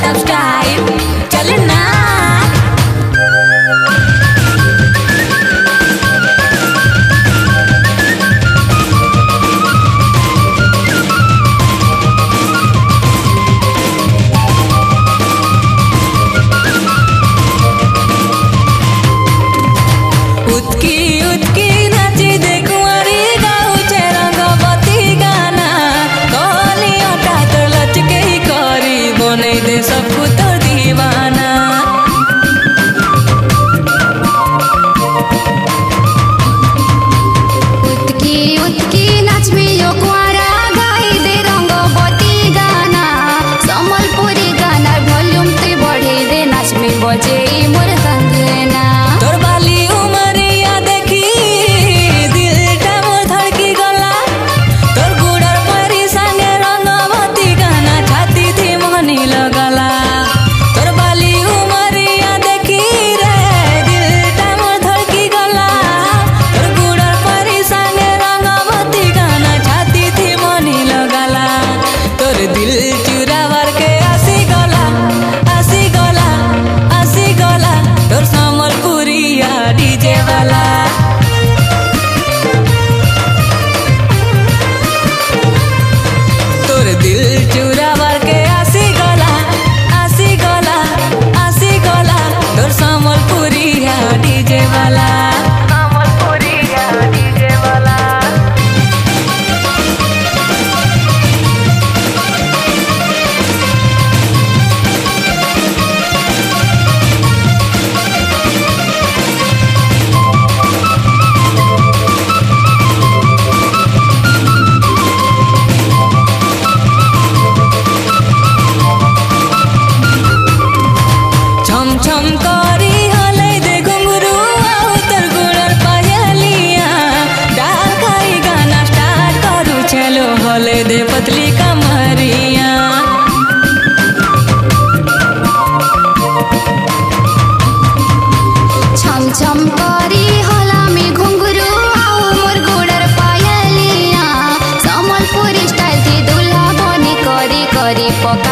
गजब स्टाइल चले ना। सबको तो दीवाना उतकी उतकी नाच में यो कुआरा गाई दे रंगवती गाना सम्बलपुरी गाना वॉल्यूम ते बढ़े दे नाच में बजे मोर कंगना। तोर बाली उमरिया देखी दिलटा मोर धड़की गला तोर गुड़र परी संगे रंगवती गाना छाती थी मोहनी लगला। तोर बाली उमरिया देखी रे दिलटा मोर धड़की गला तोर गुड़र परी संगे रंगवती गाना छाती थी मोहनी लगला। तोर दिल चुरावर के आसी गला आसी गला आसी गला तोर सम्बलपुरिया डीजे वाला। तोर दिल चुरावर के आसी गला आसी गला आसी गला तोर सम्बलपुरिया डीजे वाला। सम्बलपुरिया डीजे वाला छम छम करी हलै दे घुंघरू आउ तोर गुड़र पायलिया डाल खाई गाना स्टार्ट करू चलो हलै दे पतली कमरिया। छम छम करी हला में घुंघरू आओ मोर गुड़र पायलिया सम्बलपुरी स्टाइल थी दूल्हा बनी करी करी पका